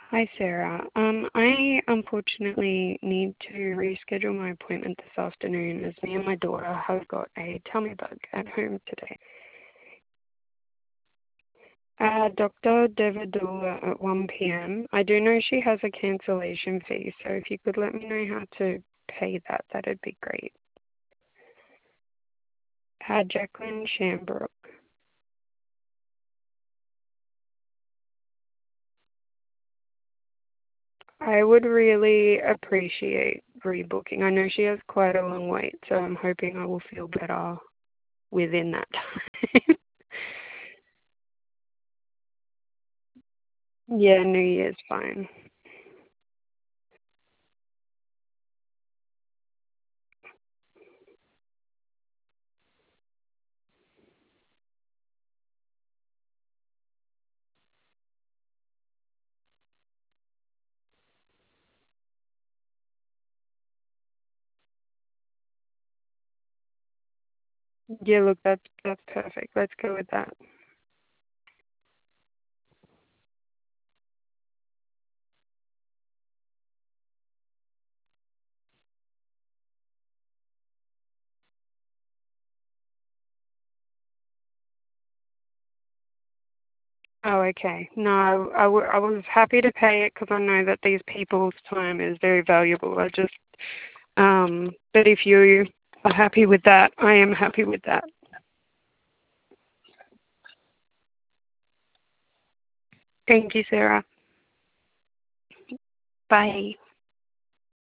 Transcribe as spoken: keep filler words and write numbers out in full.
Hi, Sarah. Um, I unfortunately need to reschedule my appointment this afternoon as me and my daughter have got a tummy bug at home today. Uh, Doctor Devadula at one p m. I do know she has a cancellation fee, so if you could let me know how to pay that, that'd be great. Uh, Jacqueline Shambrook. I would really appreciate rebooking. I know she has quite a long wait, so I'm hoping I will feel better within that time. Yeah, New Year's fine. Yeah, look, that's that's perfect. Let's go with that. Oh, okay. No, I, w- I was happy to pay it because I know that these people's time is very valuable. I just, um, but if you are happy with that, I am happy with that. Thank you, Sarah. Bye.